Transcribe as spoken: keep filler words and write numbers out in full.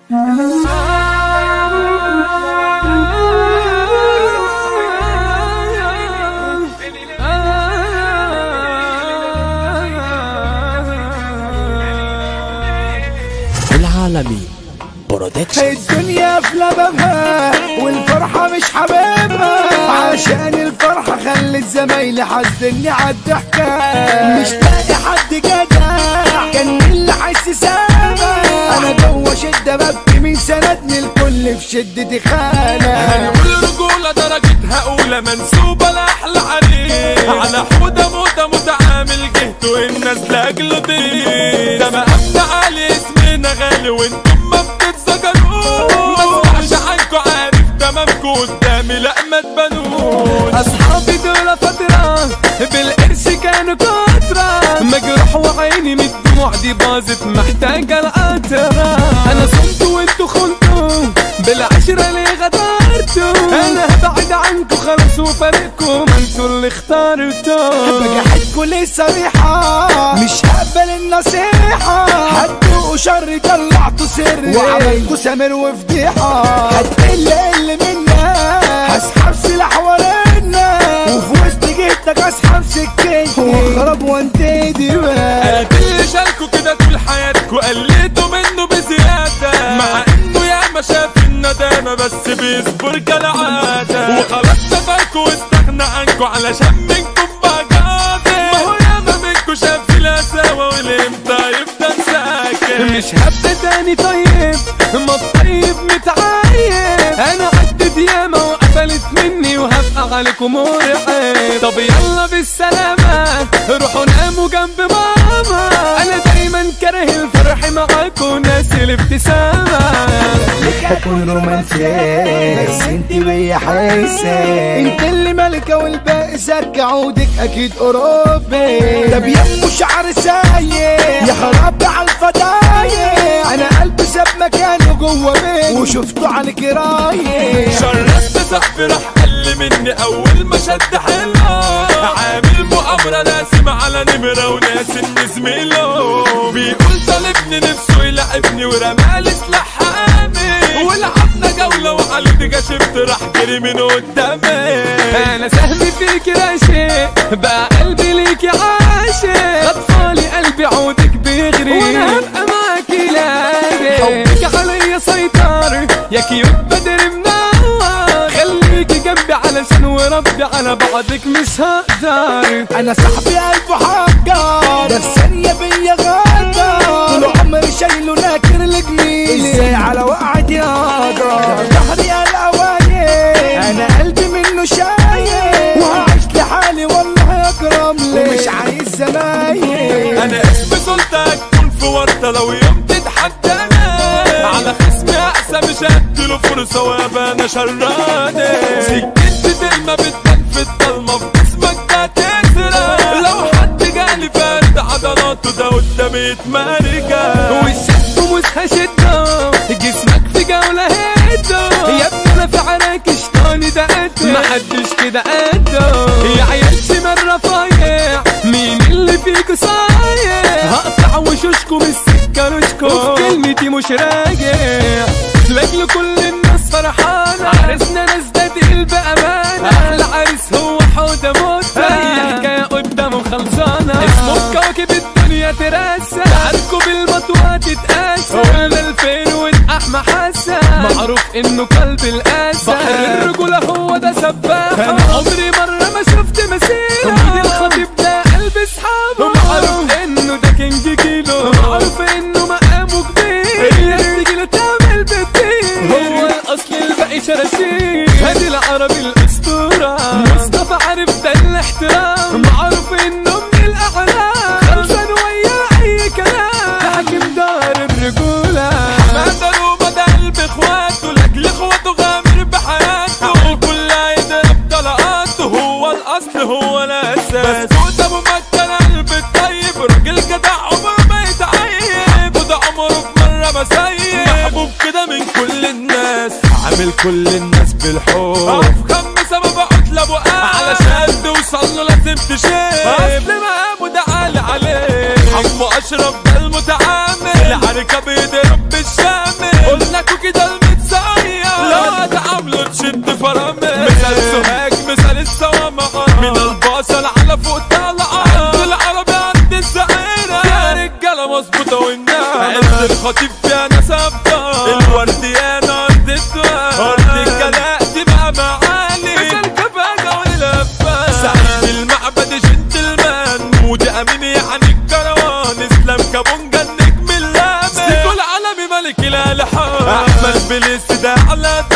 العالمي برودكشن. الدنيا في لبابها والفرحة مش حبابها، عشان الفرحة خلت زمايلي حاسدني عالضحكة، مش لاقي حد جدع كان اللي حس سابا، انا جوا شدة ببكي مين سندني الكل في شدتي خانة. هنقول رجولة درجتها أولى منسوبة لأحلى عريس، على حودة موتة متعامل جهت والناس لأجله ضيق، ده مقامنا عالي اسمنا غالي وانتم ما بتتذكروش، مسمعش عنكوا عارف تمامكوا قدامي لأ ما تبانوش. أصحابي دول فترة بالقرش كانوا كترة، مجروح وعيني من الدموع دي باظت محتاجة القطرة، أنا صمت وانتوا خنتوا بالعشرة ليه غدرتوا، أنا هبعد عنكوا خلاص وفارقكم انتوا اللي اخترتوا، بجحدكوا ليه صريحة مش هقبل النصيحة، هدوا شر طلعتوا سر وعملتوا سامر وفضيحة، هتقل قل منا هسحب سلاح ورنا وفي وسط جهتك اسحب سكتي واخرب وانتدي بقى. قلت اللي شالكوا كده طول حياتكوا قلتوا منه بزيادة، مع انه ياما شاف الندامة بس بيصبر كالعادة، وخلاص تفاكوا واستغنى عنكوا علشان منكم بجادة، ما هو ياما منكوا شاف القساوة والامتى يفضل ساكت. مش هبدا تاني طيب ما الطيب متعايب، انا عدت ياما وقفلت مني وهبقى عليكم مرعب، طب يلا بالسلامة روحوا ناموا جنب ماما، انا دايما كاره الفرح معاكم ناس الابتسامة، هكون رومانسي بس انت بيا حاسة، انت اللي ملكة والباقي سك عودك اكيد اوروبي، ده بيمو شعر سايق يا خراب على الفضايق، انا قلبي ساب مكانه جوه بيتي وشفته على كراية، شرست صاحبي راح قل مني اول ما شد حيله، عامل مؤامرة ناسم على نمرة وناس ان زميله، بيقول طالبني نفسه يلعبني ورمالي سلاح حامي، ولعبنا جولة وعلى دجا شفت راح جري من قدامي، انا سهمي فيك راشق بقى قلبي ليك عاشق، اطفالي قلبي عودك بيغري وانا هبقى معاكي لاجئ، حبك عليا سيطر يا كيوت بدر منور، خليكي جنبي علشان وربي على بعضك مش هقدر، انا صاحبي قلبه حجر ده في ثانية بيا غدر، طول عمري شايله ناكر لجميلي ازاي على وقعتي يقدر، ظهري القوايم انا قلبي منه شايل، وهعيش لحالي والله اكرم لي ومش عايز زمايل، انا اسمي سلطة تكون في ورطة لو يوم تتحدانا، على خصمي اقسى مش هديله فرصة وابقى انا شراني، سكتي تلمة بتبان في الضلمة في جسمك ده تسرق، لو حد جالي فارد عضلاته ده قدامي يتمرجع، وشك ومش هشده جسمك في جولة هده، يا ابني انا في عراك شطاني ده قده محدش كده قده، يا عيال شمال رفايع مين اللي فيكوا صايع، هقطع وشوشكم السكة رشكم وفي كلمتي مش راجع، لاجل كل الناس فرحانة عرسنا ناس ده تقيل بأمانة، أحلى عريس هو حودة موتة، أي حكاية قدامه خلصانة، اسمه كواكب الدنيا تراسة، تعاركوا بالمطوة تتقاسى، ولا الفين والأحمى حاسة، معروف إنه قلب القاسة، بحر الرجولة هو ده سباحة، أنا عمري مرة ما شفت مسيرة، مين الخطيب ده قلب أصحابه، معروف إنه ده كينج كيلو، معروف إنه مقامه كبير، هي الرجولة تعمل بالدين، هو الأصل الباقي شراشير، هادي العربي الأسطورة، مصطفى عارف ده الاحترام، معروف إنه من الأعلام، خلصان ويا أي كلام، ده حاكم دار الرجولة، حمادة روبة ده قلب اخواته، لاجل اخواته غامر بحياته، الكل هيضرب طلقاته، هو الأصل هو الأساس، بسكوت أبو مكة القلب الطيب، راجل جدع عمره ما يتعيب، وده عمره في مرة ما سيب، محبوب كده من كل الناس، عامل كل الناس بالحب، أقف خمسة ما بقعد لأبو قاس، علشان توصل له لازم تشيب، أصل مقامه ده عالي عليه، حمو أشرف ده المتعامل، العركة بيضرب بالشامل، قلنا فاصل على فوق طلعة عند العربي عند الزعيرة يا رجالة مظبوطة والنعمة الخطيب فيها ناس أبطال الورديانة أرض الدوام أرض الجلاء تبقى معالي مثل كفاجة واللفات سعيد المعبد جنتلمان مودي أمين يعني الكروان إسلام كابونجا النجم اللامي سيكو العالمي ملك الألحان أحمد بليس ده على